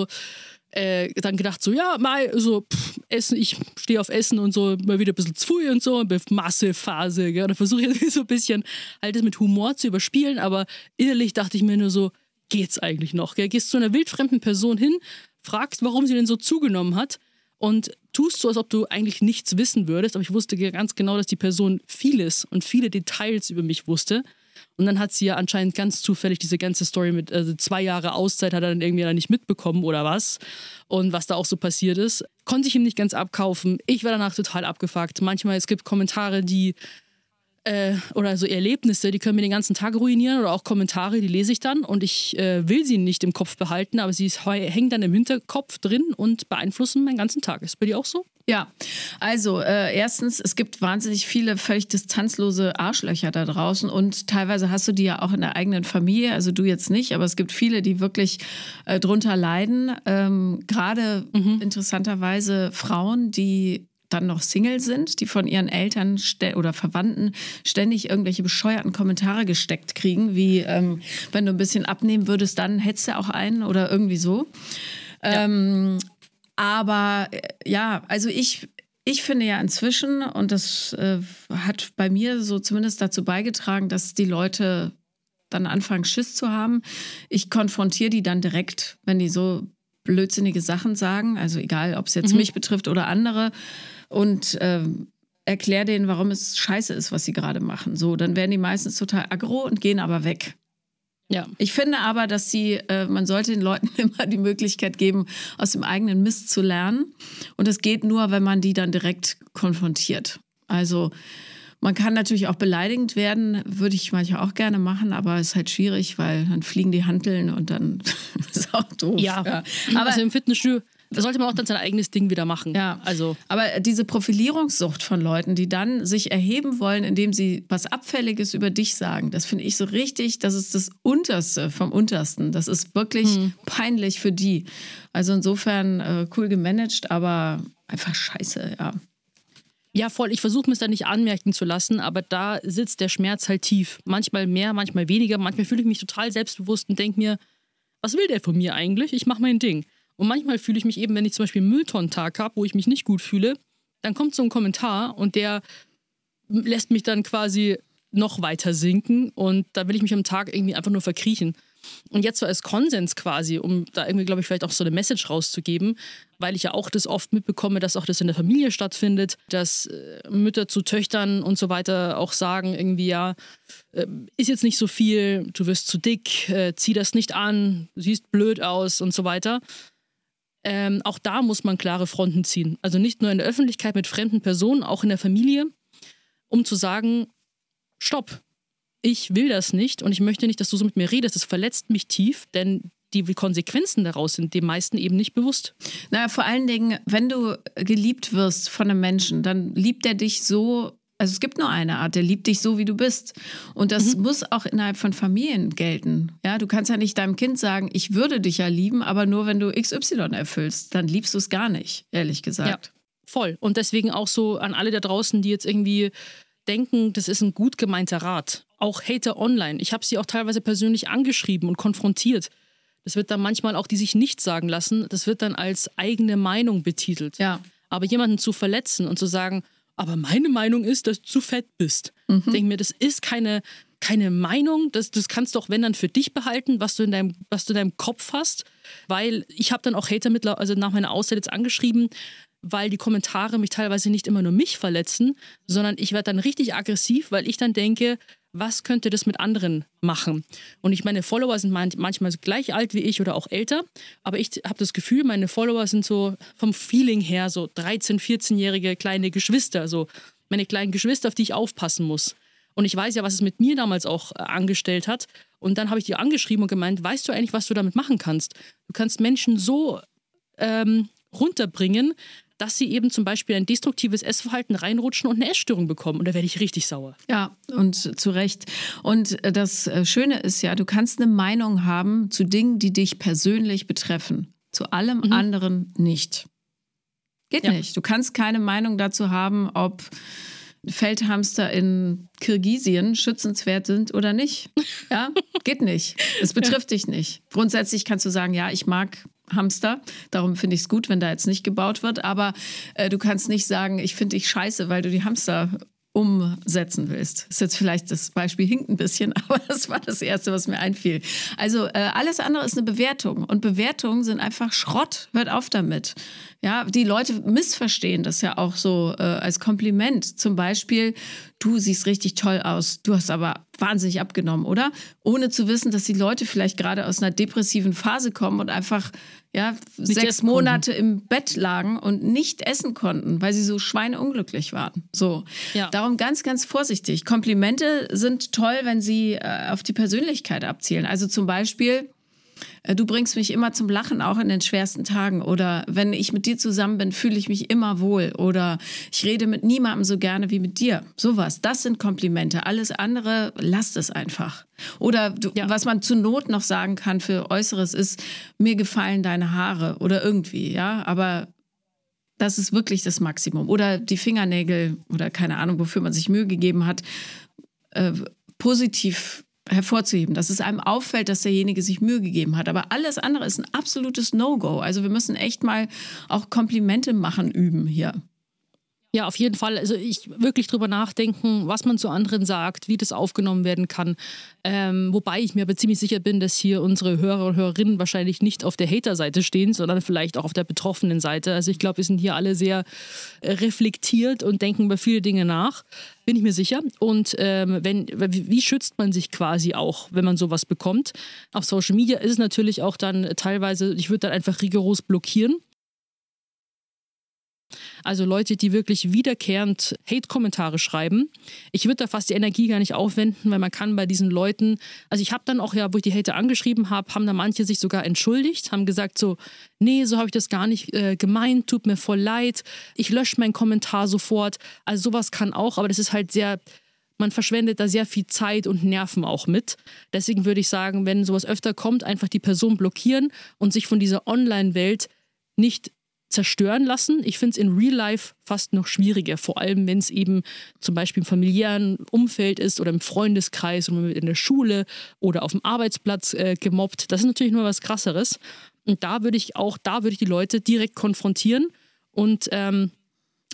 äh, dann gedacht, so ja, mal so pff, Essen, ich stehe auf Essen und so, mal wieder ein bisschen zu früh und so, Massephase. Gell? Und dann versuche ich jetzt so ein bisschen halt das mit Humor zu überspielen, aber innerlich dachte ich mir nur so, geht's eigentlich noch? Gell? Gehst zu einer wildfremden Person hin, fragst, warum sie denn so zugenommen hat und tust so, als ob du eigentlich nichts wissen würdest, aber ich wusste ganz genau, dass die Person vieles und viele Details über mich wusste. Und dann hat sie ja anscheinend ganz zufällig diese ganze Story mit also zwei Jahre Auszeit hat er dann irgendwie nicht mitbekommen oder was. Und was da auch so passiert ist, konnte ich ihm nicht ganz abkaufen. Ich war danach total abgefuckt. Manchmal, es gibt Kommentare, die äh, oder so Erlebnisse, die können mir den ganzen Tag ruinieren oder auch Kommentare, die lese ich dann und ich äh, will sie nicht im Kopf behalten, aber sie hängen dann im Hinterkopf drin und beeinflussen meinen ganzen Tag. Ist bei dir auch so? Ja, also äh, erstens, es gibt wahnsinnig viele völlig distanzlose Arschlöcher da draußen und teilweise hast du die ja auch in der eigenen Familie, also du jetzt nicht, aber es gibt viele, die wirklich äh, drunter leiden. Ähm, gerade mhm. interessanterweise Frauen, die dann noch Single sind, die von ihren Eltern oder Verwandten ständig irgendwelche bescheuerten Kommentare gesteckt kriegen, wie ähm, wenn du ein bisschen abnehmen würdest, dann hättest du auch einen oder irgendwie so. Ja. Ähm, aber äh, ja, also ich, ich finde ja inzwischen, und das äh, hat bei mir so zumindest dazu beigetragen, dass die Leute dann anfangen, Schiss zu haben. Ich konfrontiere die dann direkt, wenn die so blödsinnige Sachen sagen, also egal, ob es jetzt mhm. mich betrifft oder andere, und äh, erkläre denen, warum es scheiße ist, was sie gerade machen. So, dann werden die meistens total aggro und gehen aber weg. Ja. Ich finde aber, dass sie, äh, man sollte den Leuten immer die Möglichkeit geben, aus dem eigenen Mist zu lernen. Und das geht nur, wenn man die dann direkt konfrontiert. Also man kann natürlich auch beleidigend werden, würde ich manchmal auch gerne machen, aber es ist halt schwierig, weil dann fliegen die Hanteln und dann ist auch doof. Ja, ja. Aber also im Fitnessstudio, da sollte man auch dann sein eigenes Ding wieder machen. Ja, also. Aber diese Profilierungssucht von Leuten, die dann sich erheben wollen, indem sie was Abfälliges über dich sagen, das finde ich so richtig, das ist das Unterste vom Untersten. Das ist wirklich hm. peinlich für die. Also insofern äh, cool gemanagt, aber einfach scheiße, ja. Ja, voll. Ich versuche mir es da nicht anmerken zu lassen, aber da sitzt der Schmerz halt tief. Manchmal mehr, manchmal weniger. Manchmal fühle ich mich total selbstbewusst und denke mir, was will der von mir eigentlich? Ich mache mein Ding. Und manchmal fühle ich mich eben, wenn ich zum Beispiel einen Mülltonnentag habe, wo ich mich nicht gut fühle, dann kommt so ein Kommentar und der lässt mich dann quasi noch weiter sinken und da will ich mich am Tag irgendwie einfach nur verkriechen. Und jetzt so als Konsens quasi, um da irgendwie, glaube ich, vielleicht auch so eine Message rauszugeben, weil ich ja auch das oft mitbekomme, dass auch das in der Familie stattfindet, dass äh, Mütter zu Töchtern und so weiter auch sagen irgendwie, ja, äh, ist jetzt nicht so viel, du wirst zu dick, äh, zieh das nicht an, du siehst blöd aus und so weiter. Ähm, auch da muss man klare Fronten ziehen. Also nicht nur in der Öffentlichkeit mit fremden Personen, auch in der Familie, um zu sagen, stopp. Ich will das nicht und ich möchte nicht, dass du so mit mir redest. Das verletzt mich tief, denn die Konsequenzen daraus sind den meisten eben nicht bewusst. Naja, vor allen Dingen, wenn du geliebt wirst von einem Menschen, dann liebt er dich so, also es gibt nur eine Art, der liebt dich so, wie du bist. Und das mhm. muss auch innerhalb von Familien gelten. Ja, du kannst ja nicht deinem Kind sagen, ich würde dich ja lieben, aber nur wenn du X Y erfüllst, dann liebst du es gar nicht, ehrlich gesagt. Ja, voll. Und deswegen auch so an alle da draußen, die jetzt irgendwie denken, das ist ein gut gemeinter Rat. Auch Hater online. Ich habe sie auch teilweise persönlich angeschrieben und konfrontiert. Das wird dann manchmal auch, die sich nichts sagen lassen, das wird dann als eigene Meinung betitelt. Ja. Aber jemanden zu verletzen und zu sagen, aber meine Meinung ist, dass du zu fett bist. Mhm. Ich denke mir, das ist keine, keine Meinung, das, das kannst du auch, wenn dann, für dich behalten, was du in deinem, was du in deinem Kopf hast. Weil ich habe dann auch Hater mittler, also nach meiner Auszeit jetzt angeschrieben, weil die Kommentare mich teilweise nicht immer nur mich verletzen, sondern ich werde dann richtig aggressiv, weil ich dann denke, was könnte das mit anderen machen? Und ich meine, Follower sind manchmal gleich alt wie ich oder auch älter, aber ich habe das Gefühl, meine Follower sind so vom Feeling her so dreizehn-, vierzehnjährige kleine Geschwister, so meine kleinen Geschwister, auf die ich aufpassen muss. Und ich weiß ja, was es mit mir damals auch äh, angestellt hat. Und dann habe ich die angeschrieben und gemeint, weißt du eigentlich, was du damit machen kannst? Du kannst Menschen so ähm, runterbringen, dass sie eben zum Beispiel ein destruktives Essverhalten reinrutschen und eine Essstörung bekommen. Und da werde ich richtig sauer. Ja, und zu Recht. Und das Schöne ist ja, du kannst eine Meinung haben zu Dingen, die dich persönlich betreffen. Zu allem mhm. anderen nicht. Geht ja. nicht. Du kannst keine Meinung dazu haben, ob Feldhamster in Kirgisien schützenswert sind oder nicht. Ja, geht nicht. Es betrifft ja. dich nicht. Grundsätzlich kannst du sagen, ja, ich mag Hamster. Darum finde ich es gut, wenn da jetzt nicht gebaut wird. Aber äh, du kannst nicht sagen, ich finde dich scheiße, weil du die Hamster umsetzen willst. Das ist jetzt vielleicht, das Beispiel hinkt ein bisschen, aber das war das Erste, was mir einfiel. Also äh, alles andere ist eine Bewertung und Bewertungen sind einfach Schrott. Hört auf damit. Ja, die Leute missverstehen das ja auch so äh, als Kompliment. Zum Beispiel, du siehst richtig toll aus, du hast aber wahnsinnig abgenommen, oder? Ohne zu wissen, dass die Leute vielleicht gerade aus einer depressiven Phase kommen und einfach ja, sechs Monate im Bett lagen und nicht essen konnten, weil sie so schweineunglücklich waren. So. Ja. Darum ganz, ganz vorsichtig. Komplimente sind toll, wenn sie äh, auf die Persönlichkeit abzielen. Also zum Beispiel, äh, du bringst mich immer zum Lachen, auch in den schwersten Tagen. Oder wenn ich mit dir zusammen bin, fühle ich mich immer wohl. Oder ich rede mit niemandem so gerne wie mit dir. Sowas, das sind Komplimente. Alles andere, lasst es einfach. Oder du, ja. was man zur Not noch sagen kann für Äußeres ist, mir gefallen deine Haare oder irgendwie, ja, aber das ist wirklich das Maximum. Oder die Fingernägel oder keine Ahnung, wofür man sich Mühe gegeben hat, äh, positiv hervorzuheben, dass es einem auffällt, dass derjenige sich Mühe gegeben hat. Aber alles andere ist ein absolutes No-Go. Also wir müssen echt mal auch Komplimente machen üben hier. Ja, auf jeden Fall. Also ich wirklich drüber nachdenken, was man zu anderen sagt, wie das aufgenommen werden kann. Ähm, wobei ich mir aber ziemlich sicher bin, dass hier unsere Hörer und Hörerinnen wahrscheinlich nicht auf der Hater-Seite stehen, sondern vielleicht auch auf der betroffenen Seite. Also ich glaube, wir sind hier alle sehr reflektiert und denken über viele Dinge nach. Bin ich mir sicher. Und ähm, wenn, wie schützt man sich quasi auch, wenn man sowas bekommt? Auf Social Media ist es natürlich auch dann teilweise, ich würde dann einfach rigoros blockieren. Also Leute, die wirklich wiederkehrend Hate-Kommentare schreiben. Ich würde da fast die Energie gar nicht aufwenden, weil man kann bei diesen Leuten, also ich habe dann auch ja, wo ich die Hater angeschrieben habe, haben da manche sich sogar entschuldigt, haben gesagt so, nee, so habe ich das gar nicht äh, gemeint, tut mir voll leid, ich lösche meinen Kommentar sofort. Also sowas kann auch, aber das ist halt sehr, man verschwendet da sehr viel Zeit und Nerven auch mit. Deswegen würde ich sagen, wenn sowas öfter kommt, einfach die Person blockieren und sich von dieser Online-Welt nicht zerstören lassen. Ich finde es in Real Life fast noch schwieriger, vor allem wenn es eben zum Beispiel im familiären Umfeld ist oder im Freundeskreis oder in der Schule oder auf dem Arbeitsplatz äh, gemobbt. Das ist natürlich nur was Krasseres. Und da würde ich auch, da würde ich die Leute direkt konfrontieren und ähm,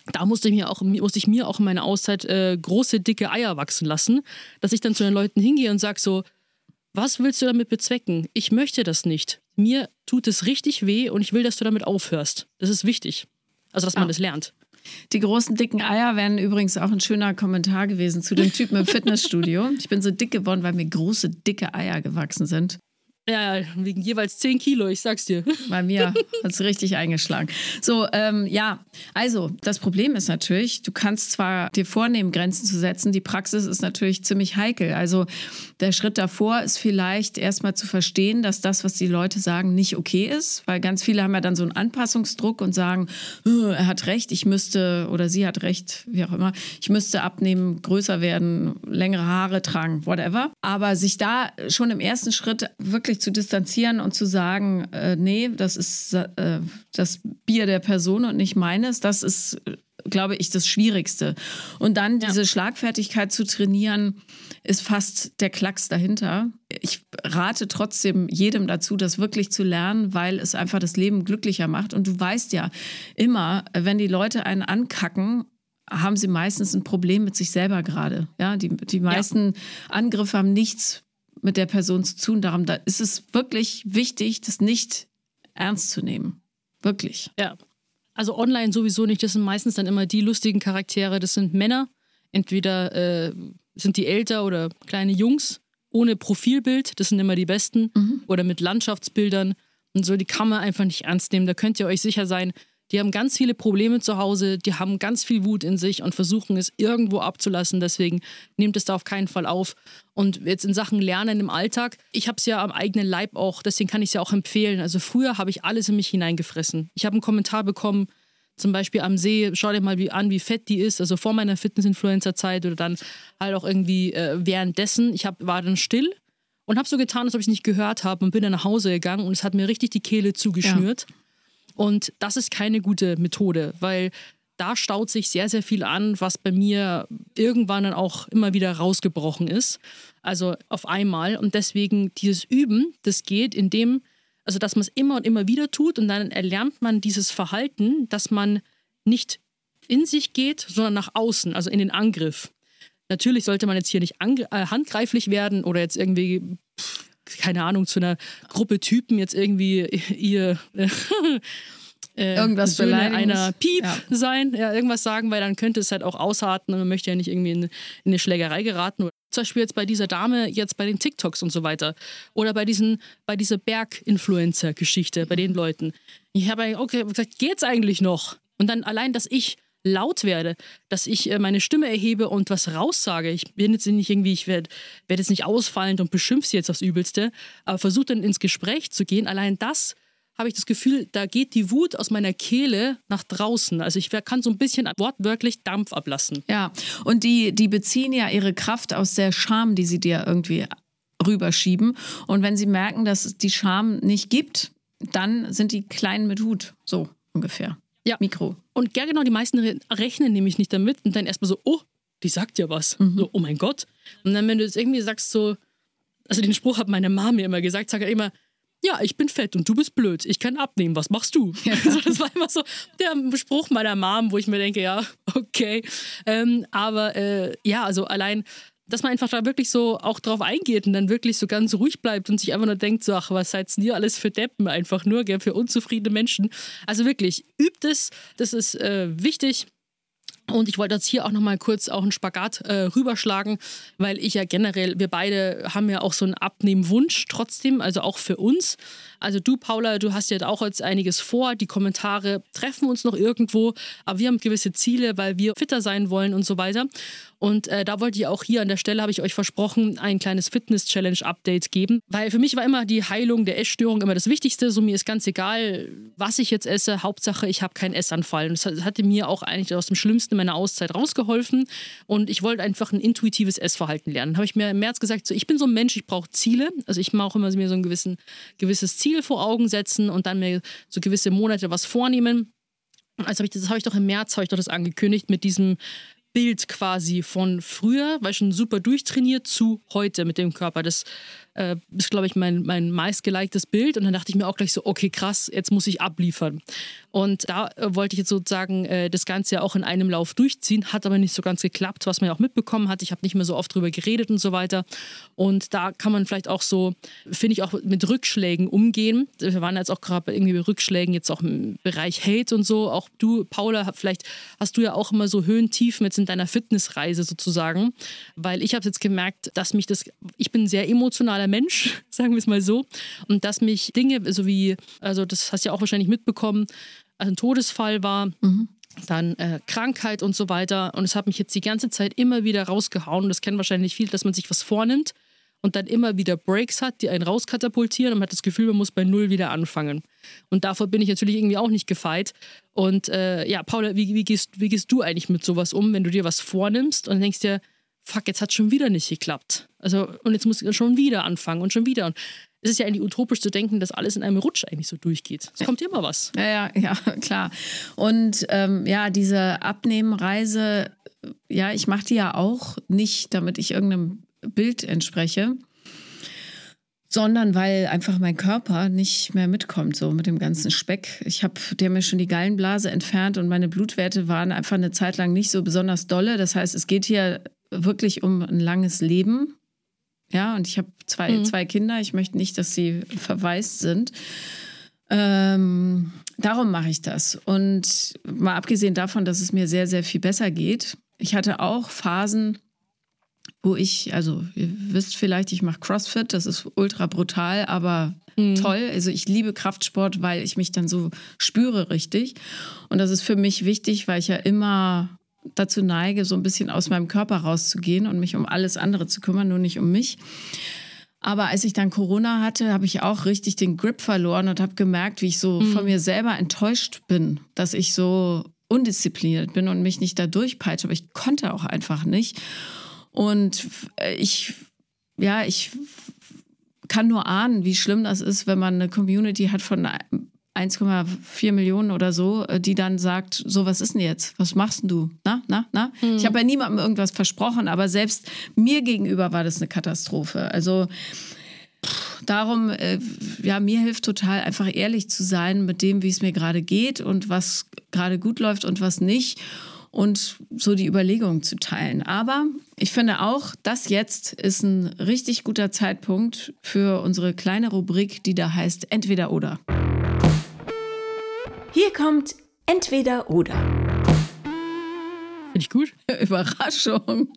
da musste ich mir auch, musste ich mir auch in meiner Auszeit äh, große, dicke Eier wachsen lassen, dass ich dann zu den Leuten hingehe und sage so, was willst du damit bezwecken? Ich möchte das nicht. Mir tut es richtig weh und ich will, dass du damit aufhörst. Das ist wichtig. Also, dass man ja. das lernt. Die großen, dicken Eier wären übrigens auch ein schöner Kommentar gewesen zu dem Typen im Fitnessstudio. Ich bin so dick geworden, weil mir große, dicke Eier gewachsen sind. Ja, wegen jeweils zehn Kilo, ich sag's dir. Bei mir hat es richtig eingeschlagen. So, ähm, ja, also das Problem ist natürlich, du kannst zwar dir vornehmen, Grenzen zu setzen, die Praxis ist natürlich ziemlich heikel. Also der Schritt davor ist vielleicht erstmal zu verstehen, dass das, was die Leute sagen, nicht okay ist, weil ganz viele haben ja dann so einen Anpassungsdruck und sagen, er hat recht, ich müsste, oder sie hat recht, wie auch immer, ich müsste abnehmen, größer werden, längere Haare tragen, whatever. Aber sich da schon im ersten Schritt wirklich zu distanzieren und zu sagen, äh, nee, das ist äh, das Bier der Person und nicht meines, das ist, glaube ich, das Schwierigste. Und dann ja. diese Schlagfertigkeit zu trainieren, ist fast der Klacks dahinter. Ich rate trotzdem jedem dazu, das wirklich zu lernen, weil es einfach das Leben glücklicher macht. Und du weißt ja immer, wenn die Leute einen ankacken, haben sie meistens ein Problem mit sich selber gerade. Ja, die, die meisten ja. Angriffe haben nichts mit der Person zu tun. Darum da ist es wirklich wichtig, das nicht ernst zu nehmen. Wirklich. Ja, also online sowieso nicht. Das sind meistens dann immer die lustigen Charaktere. Das sind Männer. Entweder äh, sind die älter oder kleine Jungs ohne Profilbild. Das sind immer die besten. Mhm. Oder mit Landschaftsbildern. Und so, die kann man einfach nicht ernst nehmen. Da könnt ihr euch sicher sein, die haben ganz viele Probleme zu Hause, die haben ganz viel Wut in sich und versuchen es irgendwo abzulassen. Deswegen nehmt es da auf keinen Fall auf. Und jetzt in Sachen Lernen im Alltag, ich habe es ja am eigenen Leib auch, deswegen kann ich es ja auch empfehlen. Also früher habe ich alles in mich hineingefressen. Ich habe einen Kommentar bekommen, zum Beispiel am See, schau dir mal wie, an, wie fett die ist, also vor meiner Fitness-Influencer-Zeit oder dann halt auch irgendwie äh, währenddessen. Ich hab, war dann still und habe so getan, als ob ich es nicht gehört habe und bin dann nach Hause gegangen und es hat mir richtig die Kehle zugeschnürt. Ja. Und das ist keine gute Methode, weil da staut sich sehr, sehr viel an, was bei mir irgendwann dann auch immer wieder rausgebrochen ist. Also auf einmal. Und deswegen dieses Üben, das geht, indem, also dass man es immer und immer wieder tut und dann erlernt man dieses Verhalten, dass man nicht in sich geht, sondern nach außen, also in den Angriff. Natürlich sollte man jetzt hier nicht angr- äh, handgreiflich werden oder jetzt irgendwie... Pff, keine Ahnung, zu einer Gruppe Typen jetzt irgendwie ihr äh, irgendwas Söhne einer Piep ja. sein, ja, irgendwas sagen, weil dann könnte es halt auch ausarten und man möchte ja nicht irgendwie in, in eine Schlägerei geraten. Zum Beispiel jetzt bei dieser Dame, jetzt bei den TikToks und so weiter. Oder bei, diesen, bei dieser Berg-Influencer-Geschichte, bei den Leuten. Ich habe okay, gesagt, geht's eigentlich noch? Und dann allein, dass ich laut werde, dass ich äh, meine Stimme erhebe und was raussage. Ich bin jetzt nicht irgendwie, ich werde werd jetzt nicht ausfallend und beschimpfe sie jetzt aufs Übelste, aber versuche dann ins Gespräch zu gehen. Allein das habe ich das Gefühl, da geht die Wut aus meiner Kehle nach draußen. Also ich kann so ein bisschen wortwörtlich Dampf ablassen. Ja, und die, die beziehen ja ihre Kraft aus der Scham, die sie dir irgendwie rüberschieben. Und wenn sie merken, dass es die Scham nicht gibt, dann sind die klein mit Hut, so ungefähr. Ja. Mikro. Und ja, genau, die meisten re- rechnen nämlich nicht damit und dann erstmal so, oh, die sagt ja was. Mhm. So, oh mein Gott. Und dann, wenn du jetzt irgendwie sagst so, also den Spruch hat meine Mama mir immer gesagt, sagt er immer, ja, ich bin fett und du bist blöd, ich kann abnehmen, was machst du? Ja. Also das war immer so der Spruch meiner Mom, wo ich mir denke, ja, okay. Ähm, aber äh, ja, also allein, dass man einfach da wirklich so auch drauf eingeht und dann wirklich so ganz ruhig bleibt und sich einfach nur denkt, so, ach, was seid ihr alles für Deppen einfach nur, gell, für unzufriedene Menschen. Also wirklich, übt es, das ist äh, wichtig. Und ich wollte jetzt hier auch nochmal kurz auch einen Spagat äh, rüberschlagen, weil ich ja generell, wir beide haben ja auch so einen Abnehmwunsch trotzdem, also auch für uns. Also du, Paula, du hast ja auch jetzt einiges vor, die Kommentare treffen uns noch irgendwo, aber wir haben gewisse Ziele, weil wir fitter sein wollen und so weiter. Und äh, da wollte ich auch hier an der Stelle, habe ich euch versprochen, ein kleines Fitness-Challenge-Update geben. Weil für mich war immer die Heilung der Essstörung immer das Wichtigste. So, mir ist ganz egal, was ich jetzt esse. Hauptsache, ich habe keinen Essanfall. Und das hatte mir auch eigentlich aus dem Schlimmsten meiner Auszeit rausgeholfen. Und ich wollte einfach ein intuitives Essverhalten lernen. Habe ich mir im März gesagt, so, ich bin so ein Mensch, ich brauche Ziele. Also ich mache auch immer mir so ein gewissen, gewisses Ziel vor Augen setzen und dann mir so gewisse Monate was vornehmen. Also habe ich, das habe ich doch im März, habe ich doch das angekündigt mit diesem Bild quasi von früher, weil schon super durchtrainiert, zu heute mit dem Körper. Das äh, ist, glaube ich, mein, mein meistgeliktes Bild. Und dann dachte ich mir auch gleich so, okay, krass, jetzt muss ich abliefern. Und da äh, wollte ich jetzt sozusagen äh, das Ganze ja auch in einem Lauf durchziehen, hat aber nicht so ganz geklappt, was man ja auch mitbekommen hat. Ich habe nicht mehr so oft drüber geredet und so weiter. Und da kann man vielleicht auch so, finde ich, auch mit Rückschlägen umgehen. Wir waren jetzt auch gerade irgendwie bei Rückschlägen, jetzt auch im Bereich Hate und so. Auch du, Paula, vielleicht hast du ja auch immer so Höhen, Tiefen jetzt in deiner Fitnessreise sozusagen. Weil ich habe jetzt gemerkt, dass mich das, ich bin ein sehr emotionaler Mensch, sagen wir es mal so. Und dass mich Dinge, so wie, also das hast du ja auch wahrscheinlich mitbekommen, ein Todesfall war, mhm. dann äh, Krankheit und so weiter. Und es hat mich jetzt die ganze Zeit immer wieder rausgehauen. Und das kennen wahrscheinlich viele, dass man sich was vornimmt und dann immer wieder Breaks hat, die einen rauskatapultieren und man hat das Gefühl, man muss bei Null wieder anfangen. Und davor bin ich natürlich irgendwie auch nicht gefeit. Und äh, ja, Paula, wie, wie, gehst, wie gehst du eigentlich mit sowas um, wenn du dir was vornimmst und denkst dir, fuck, jetzt hat es schon wieder nicht geklappt. Also, und jetzt muss ich schon wieder anfangen und schon wieder. Und es ist ja eigentlich utopisch zu denken, dass alles in einem Rutsch eigentlich so durchgeht. Es kommt immer was. Ja, ja, ja, klar. Und ähm, ja, diese Abnehmenreise, ja, ich mache die ja auch nicht, damit ich irgendeinem Bild entspreche, sondern weil einfach mein Körper nicht mehr mitkommt, so mit dem ganzen Speck. Ich habe der mir schon die Gallenblase entfernt und meine Blutwerte waren einfach eine Zeit lang nicht so besonders dolle. Das heißt, es geht hier wirklich um ein langes Leben. Ja, und ich habe zwei, mhm. zwei Kinder. Ich möchte nicht, dass sie verwaist sind. Ähm, darum mache ich das. Und mal abgesehen davon, dass es mir sehr, sehr viel besser geht. Ich hatte auch Phasen, wo ich, also ihr wisst vielleicht, ich mache CrossFit. Das ist ultra brutal, aber mhm. toll. Also ich liebe Kraftsport, weil ich mich dann so spüre richtig. Und das ist für mich wichtig, weil ich ja immer dazu neige, so ein bisschen aus meinem Körper rauszugehen und mich um alles andere zu kümmern, nur nicht um mich. Aber als ich dann Corona hatte, habe ich auch richtig den Grip verloren und habe gemerkt, wie ich so mhm. von mir selber enttäuscht bin, dass ich so undiszipliniert bin und mich nicht da durchpeitsche. Aber ich konnte auch einfach nicht. Und ich, ja, ich kann nur ahnen, wie schlimm das ist, wenn man eine Community hat von eins Komma vier Millionen oder so, die dann sagt, so, was ist denn jetzt? Was machst denn du? Na, na, na? Mhm. Ich habe ja niemandem irgendwas versprochen, aber selbst mir gegenüber war das eine Katastrophe. Also darum, äh, ja, mir hilft total einfach ehrlich zu sein mit dem, wie es mir gerade geht und was gerade gut läuft und was nicht und so die Überlegungen zu teilen. Aber ich finde auch, das jetzt ist ein richtig guter Zeitpunkt für unsere kleine Rubrik, die da heißt Entweder oder. Hier kommt Entweder oder. Finde ich gut. Überraschung.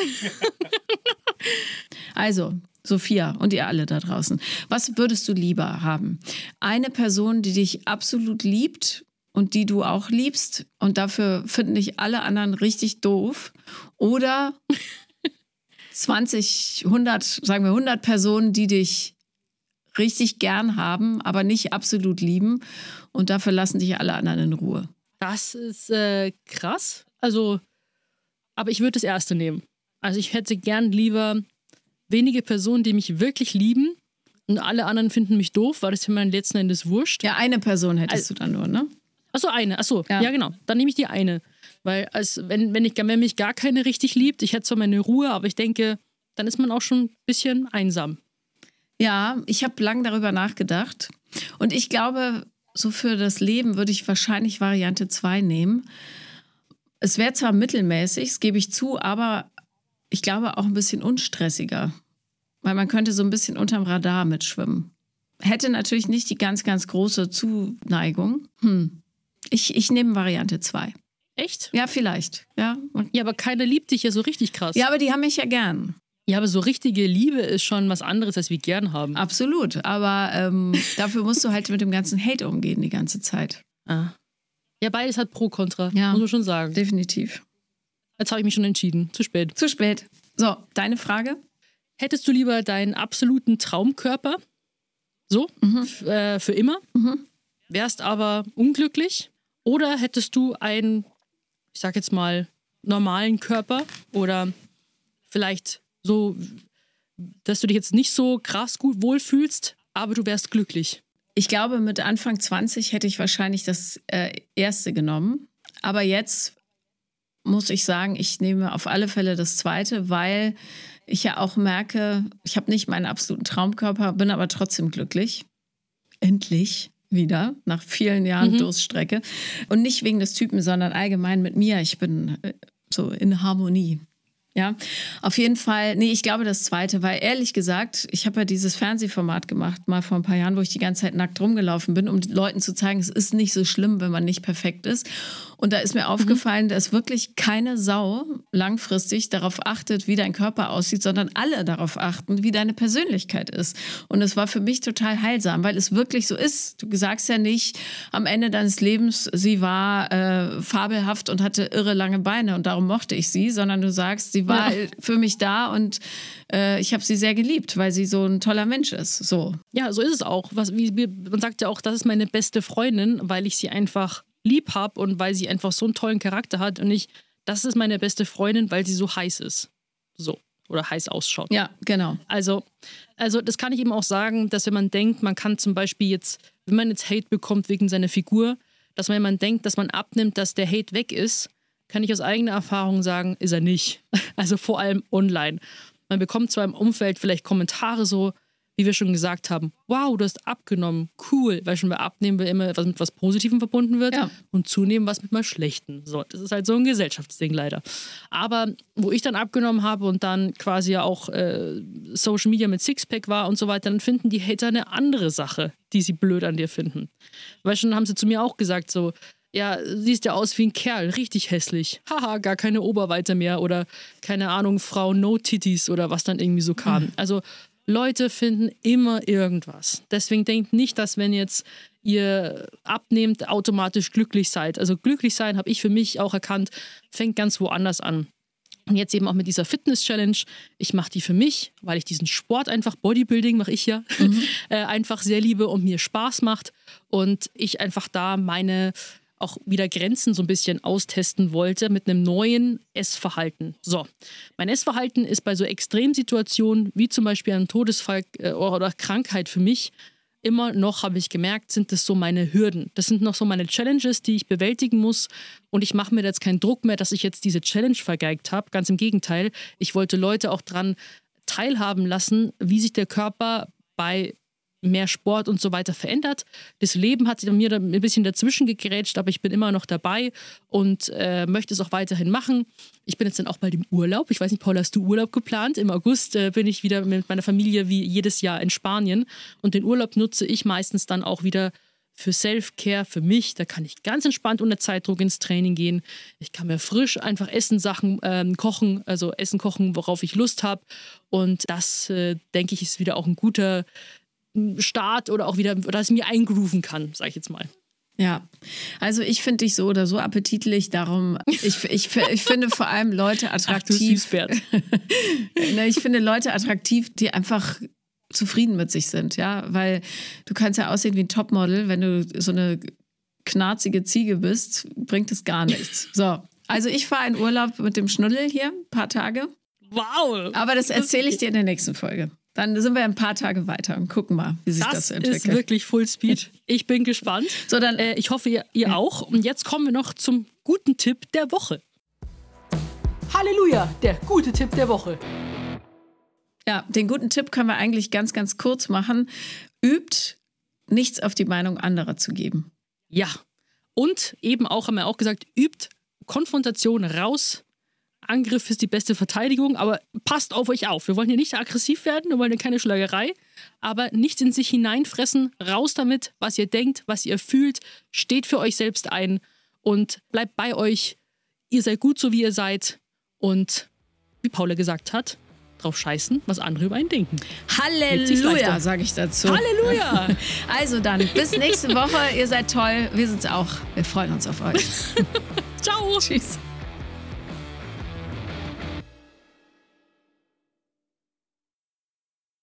Also, Sophia und ihr alle da draußen. Was würdest du lieber haben? Eine Person, die dich absolut liebt und die du auch liebst und dafür finden dich alle anderen richtig doof? Oder zwanzig, hundert, sagen wir hundert Personen, die dich richtig gern haben, aber nicht absolut lieben und dafür lassen dich alle anderen in Ruhe. Das ist äh, krass. Also, aber ich würde das Erste nehmen. Also ich hätte gern lieber wenige Personen, die mich wirklich lieben und alle anderen finden mich doof, weil das für meinen letzten Endes wurscht. Ja, eine Person hättest also, du dann nur, ne? Achso, eine. Achso, ja. ja genau. Dann nehme ich die eine. Weil als, wenn, wenn, ich, wenn mich gar keine richtig liebt, ich hätte zwar meine Ruhe, aber ich denke, dann ist man auch schon ein bisschen einsam. Ja, ich habe lang darüber nachgedacht und ich glaube, so für das Leben würde ich wahrscheinlich Variante zwei nehmen. Es wäre zwar mittelmäßig, das gebe ich zu, aber ich glaube auch ein bisschen unstressiger, weil man könnte so ein bisschen unterm Radar mitschwimmen. Hätte natürlich nicht die ganz, ganz große Zuneigung. Hm. Ich, ich nehme Variante zwei. Echt? Ja, vielleicht. Ja. ja, aber keiner liebt dich ja so richtig krass. Ja, aber die haben mich ja gern. Ja, aber so richtige Liebe ist schon was anderes, als wir gern haben. Absolut, aber ähm, dafür musst du halt mit dem ganzen Hate umgehen die ganze Zeit. Ah. Ja, beides hat Pro, Contra, ja, muss man schon sagen. Definitiv. Jetzt habe ich mich schon entschieden. Zu spät. Zu spät. So, deine Frage? Hättest du lieber deinen absoluten Traumkörper, so, mhm. f- äh, für immer, mhm. wärst aber unglücklich? Oder hättest du einen, ich sag jetzt mal, normalen Körper oder vielleicht so, dass du dich jetzt nicht so krass gut wohlfühlst, aber du wärst glücklich? Ich glaube, mit Anfang zwanzig hätte ich wahrscheinlich das äh, Erste genommen. Aber jetzt muss ich sagen, ich nehme auf alle Fälle das Zweite, weil ich ja auch merke, ich habe nicht meinen absoluten Traumkörper, bin aber trotzdem glücklich. Endlich wieder, nach vielen Jahren mhm. Durststrecke. Und nicht wegen des Typen, sondern allgemein mit mir. Ich bin so in Harmonie. Ja, auf jeden Fall, nee, ich glaube das Zweite, weil ehrlich gesagt, ich habe ja dieses Fernsehformat gemacht, mal vor ein paar Jahren, wo ich die ganze Zeit nackt rumgelaufen bin, um den Leuten zu zeigen, es ist nicht so schlimm, wenn man nicht perfekt ist. Und da ist mir aufgefallen, mhm. dass wirklich keine Sau langfristig darauf achtet, wie dein Körper aussieht, sondern alle darauf achten, wie deine Persönlichkeit ist. Und es war für mich total heilsam, weil es wirklich so ist. Du sagst ja nicht am Ende deines Lebens, sie war äh, fabelhaft und hatte irre lange Beine und darum mochte ich sie, sondern du sagst, sie war ja. für mich da und äh, ich habe sie sehr geliebt, weil sie so ein toller Mensch ist. So. Ja, so ist es auch. Was, wie, man sagt ja auch, das ist meine beste Freundin, weil ich sie einfach lieb habe und weil sie einfach so einen tollen Charakter hat und ich, das ist meine beste Freundin, weil sie so heiß ist. So. Oder heiß ausschaut. Ja, genau. Also, also das kann ich eben auch sagen, dass wenn man denkt, man kann zum Beispiel jetzt, wenn man jetzt Hate bekommt wegen seiner Figur, dass wenn man denkt, dass man abnimmt, dass der Hate weg ist, kann ich aus eigener Erfahrung sagen, ist er nicht. Also vor allem online. Man bekommt zwar im Umfeld vielleicht Kommentare so, wie wir schon gesagt haben, wow, du hast abgenommen, cool, weil schon bei Abnehmen immer was mit was Positivem verbunden wird ja. und zunehmen was mit mal Schlechten. So, das ist halt so ein Gesellschaftsding leider. Aber wo ich dann abgenommen habe und dann quasi ja auch äh, Social Media mit Sixpack war und so weiter, dann finden die Hater eine andere Sache, die sie blöd an dir finden. Weil schon haben sie zu mir auch gesagt so, ja, siehst ja aus wie ein Kerl, richtig hässlich. Haha, gar keine Oberweite mehr oder keine Ahnung, Frau No Titties oder was dann irgendwie so kam. Mhm. Also Leute finden immer irgendwas. Deswegen denkt nicht, dass wenn jetzt ihr abnehmt, automatisch glücklich seid. Also glücklich sein, habe ich für mich auch erkannt, fängt ganz woanders an. Und jetzt eben auch mit dieser Fitness-Challenge. Ich mache die für mich, weil ich diesen Sport einfach, Bodybuilding mache ich ja, mhm. äh, einfach sehr liebe und mir Spaß macht. Und ich einfach da meine auch wieder Grenzen so ein bisschen austesten wollte mit einem neuen Essverhalten. So, mein Essverhalten ist bei so Extremsituationen wie zum Beispiel einem Todesfall äh, oder Krankheit für mich immer noch, habe ich gemerkt, sind das so meine Hürden. Das sind noch so meine Challenges, die ich bewältigen muss und ich mache mir jetzt keinen Druck mehr, dass ich jetzt diese Challenge vergeigt habe. Ganz im Gegenteil, ich wollte Leute auch dran teilhaben lassen, wie sich der Körper bei mehr Sport und so weiter verändert. Das Leben hat mir da ein bisschen dazwischen gegrätscht, aber ich bin immer noch dabei und äh, möchte es auch weiterhin machen. Ich bin jetzt dann auch bald im Urlaub. Ich weiß nicht, Paula, hast du Urlaub geplant? Im August äh, bin ich wieder mit meiner Familie wie jedes Jahr in Spanien und den Urlaub nutze ich meistens dann auch wieder für Self-Care, für mich. Da kann ich ganz entspannt unter Zeitdruck ins Training gehen. Ich kann mir frisch einfach Essen, Sachen ähm, kochen, also Essen kochen, worauf ich Lust habe. Und das, äh, denke ich, ist wieder auch ein guter Start oder auch wieder, dass ich mir eingrooven kann, sage ich jetzt mal. Ja, also ich finde dich so oder so appetitlich, darum, ich, ich, ich finde vor allem Leute attraktiv. Ach, du ich finde Leute attraktiv, die einfach zufrieden mit sich sind, ja, weil du kannst ja aussehen wie ein Topmodel, wenn du so eine knarzige Ziege bist, bringt es gar nichts. So, also ich fahre in Urlaub mit dem Schnuddel hier, ein paar Tage. Wow! Aber das erzähle ich dir in der nächsten Folge. Dann sind wir ein paar Tage weiter und gucken mal, wie sich das, das so entwickelt. Das ist wirklich Fullspeed. Ich bin gespannt. So, dann, äh, ich hoffe, ihr, ihr ja. auch. Und jetzt kommen wir noch zum guten Tipp der Woche. Halleluja, der gute Tipp der Woche. Ja, den guten Tipp können wir eigentlich ganz, ganz kurz machen. Übt, nichts auf die Meinung anderer zu geben. Ja, und eben auch, haben wir auch gesagt, übt Konfrontation raus. Angriff ist die beste Verteidigung, aber passt auf euch auf. Wir wollen hier nicht aggressiv werden, wir wollen hier keine Schlagerei, aber nicht in sich hineinfressen, raus damit, was ihr denkt, was ihr fühlt, steht für euch selbst ein und bleibt bei euch. Ihr seid gut, so wie ihr seid und wie Paula gesagt hat, drauf scheißen, was andere über einen denken. Halleluja, sage ich dazu. Halleluja! Also dann, bis nächste Woche. Ihr seid toll, wir sind's auch. Wir freuen uns auf euch. Ciao! Tschüss.